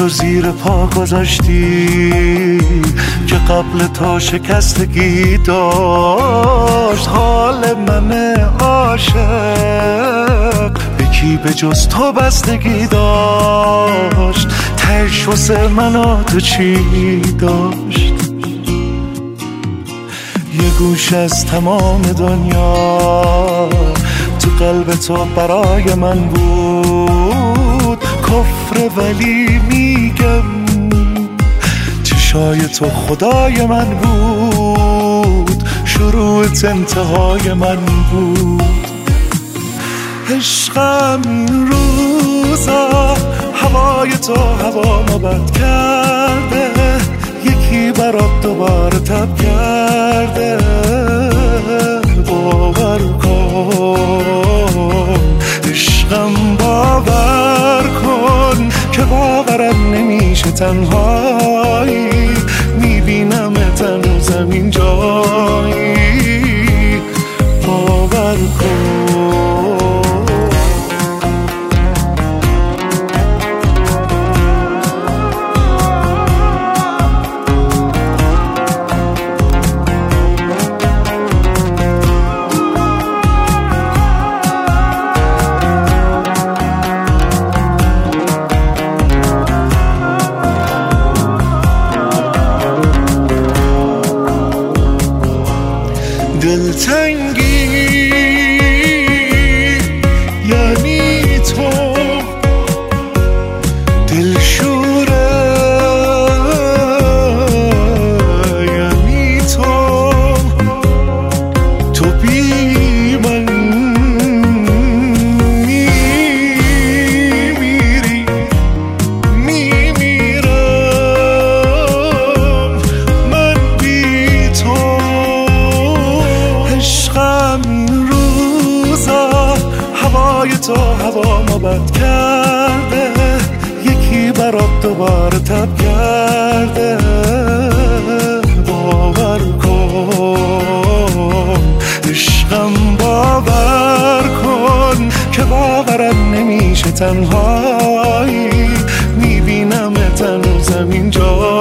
رو زیر پا گذاشتی که قبل تا شکستگی داشت. حال من عاشق به کی به جز تو بستگی داشت؟ تهش واسه من و تو چی داشت؟ یه گوش از تمام دنیا تو قلب تو برای من بود کفر، ولی میگم چشای تو خدای من بود، شروعت انتهای من بود. عشقم این روزا هوای تو هوا ما بد کرده، یکی برات دوباره تب کرده. باور کن عشقم، باور کن که باورم نمیشه تنهایی، میبینم هنوزم این جایی. باور کن دلتنگی یعنی تو، دلشوره یعنی تو، تو بی من میمیری، میمیرم من بی تو. عشقم این روزا هوای تو هوا ما بد کرده، یکی برات دوباره تب کرده. باور کن عشقم، باور کن که باورم نمیشه تنهایی، میبینم هنوزم این جا